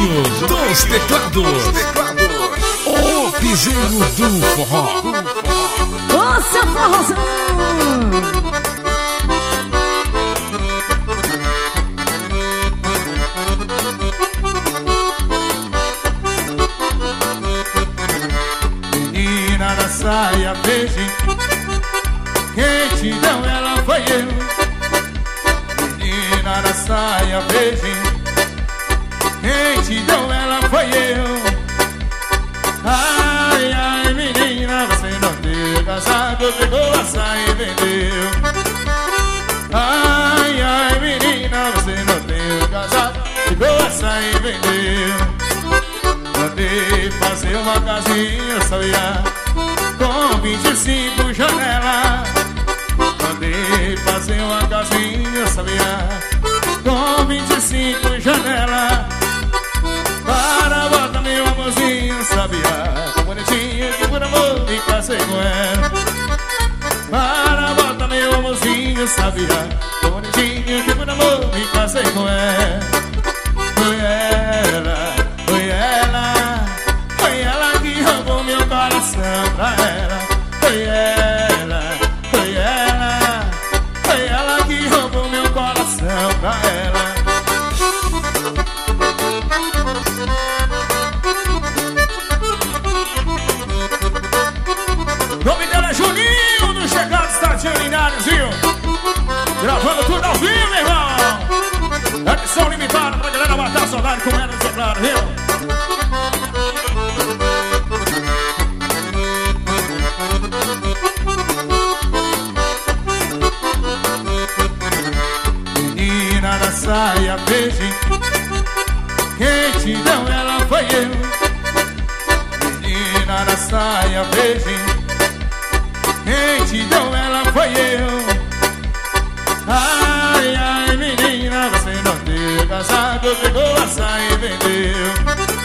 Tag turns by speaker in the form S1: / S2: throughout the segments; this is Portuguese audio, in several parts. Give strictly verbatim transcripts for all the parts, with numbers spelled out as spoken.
S1: Juninho dos teclados, o piseiro do forró.
S2: Ô, seu forrozão!
S3: Menina da saia verde, quem te deu ela foi eu. Menina da saia verde, quem te deu ela foi eu. Ai, ai, menina, você não deu casado, pegou a saia e vendeu. Ai, ai, menina, você não deu casado, pegou a saia e vendeu. Mandei fazer uma casinha, sabia, com vinte e cinco janelas. Mandei fazer uma casinha, sabia, com vinte e cinco janelas. Para botar meu amorzinho, sabia, tão bonitinho que por amor me casei com ela. Para botar meu amorzinho, sabia, tão bonitinho que por amor me casei com ela. Foi ela, foi ela, foi ela que roubou meu coração pra ela. Foi ela, foi ela, foi ela que roubou meu coração pra ela. O nome dela é Juninho do Chegado Extraordinários, viu? Gravando tudo ao vivo, meu irmão. Edição limitada pra galera matar a saudade com ela, é claro, viu? Menina da saia verde, quem te deu ela foi eu. Menina da saia verde, quem te deu ela foi eu. Ai, ai, menina, você não deu casado, pegou a saia e vendeu.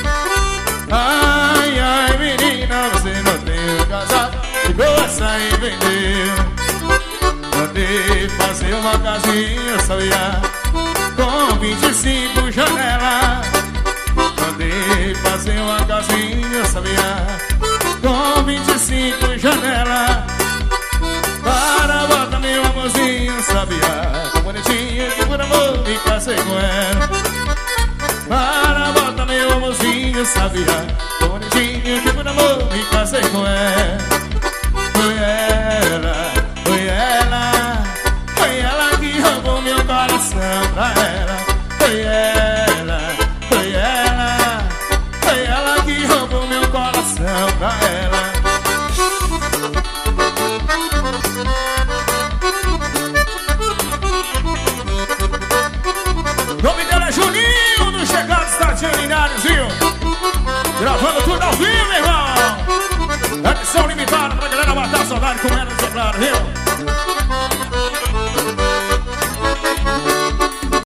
S3: Ai, ai, menina, você não deu casado, pegou a saia e vendeu. Mandei fazer uma casinha, sabia, com vinte e cinco janelas. Mandei fazer uma casinha, sabia, com vinte e cinco janelas. Para botar meu amorzinho, sabia, tão bonitinho que por amor me casei com ela. Para botar meu amorzinho, sabia, tão bonitinho que por amor me casei com ela. Foi ela, foi ela, foi ela que roubou meu coração pra ela. Foi ela, foi ela, foi ela que roubou meu coração pra ela. O nome dela é Juninho do Chegado Extraordinários, viu? Gravando tudo ao vivo, meu irmão. Edição limitada pra galera matar a saudade com ela, é claro, viu?